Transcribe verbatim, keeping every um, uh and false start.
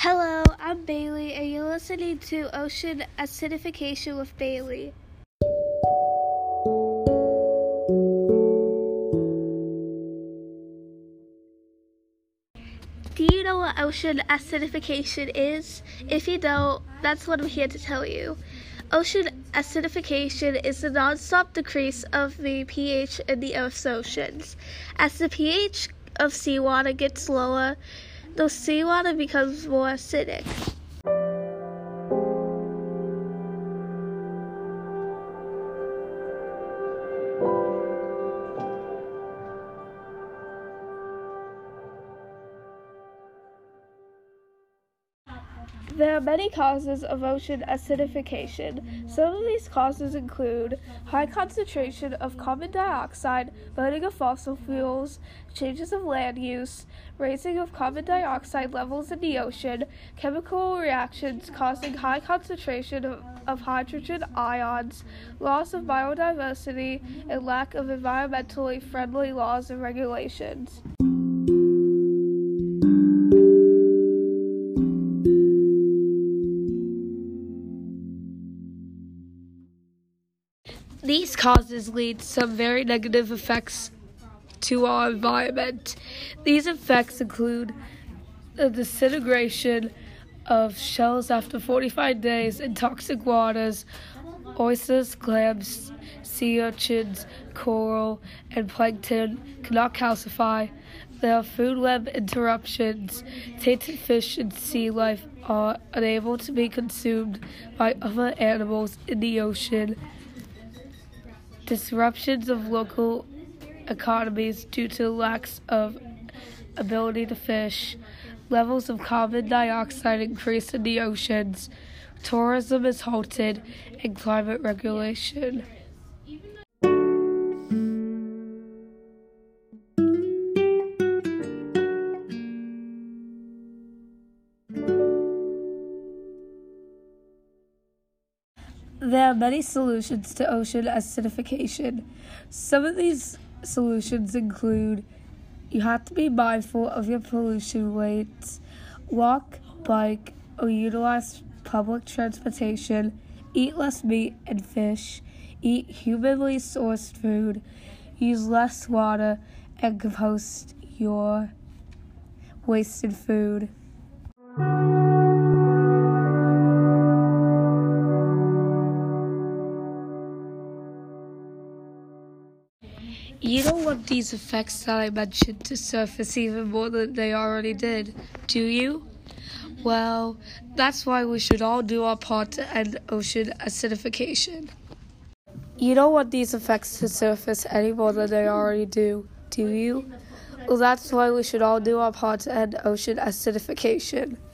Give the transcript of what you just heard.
Hello, I'm Bailey, and you're listening to Ocean Acidification with Bailey. Do you know what ocean acidification is? If you don't, that's what I'm here to tell you. Ocean acidification is the non-stop decrease of the pH in the Earth's oceans. As the pH of seawater gets lower, the seawater becomes more acidic. There are many causes of ocean acidification. Some of these causes include high concentration of carbon dioxide, burning of fossil fuels, changes of land use, raising of carbon dioxide levels in the ocean, chemical reactions causing high concentration of, of hydrogen ions, loss of biodiversity, and lack of environmentally friendly laws and regulations. These causes lead to some very negative effects to our environment. These effects include the disintegration of shells after forty-five days in toxic waters. Oysters, clams, sea urchins, coral, and plankton cannot calcify. There are food web interruptions. Tainted fish and sea life are unable to be consumed by other animals in the ocean. Disruptions of local economies due to lacks of ability to fish. Levels of carbon dioxide increase in the oceans. Tourism is halted, and climate regulation. There are many solutions to ocean acidification. Some of these solutions include you have to be mindful of your pollution weights, walk, bike, or utilize public transportation, eat less meat and fish, eat humanly sourced food, use less water, and compost your wasted food. You don't want these effects that I mentioned to surface even more than they already did, do you? Well, that's why we should all do our part to end ocean acidification. You don't want these effects to surface any more than they already do, do you? Well, that's why we should all do our part to end ocean acidification.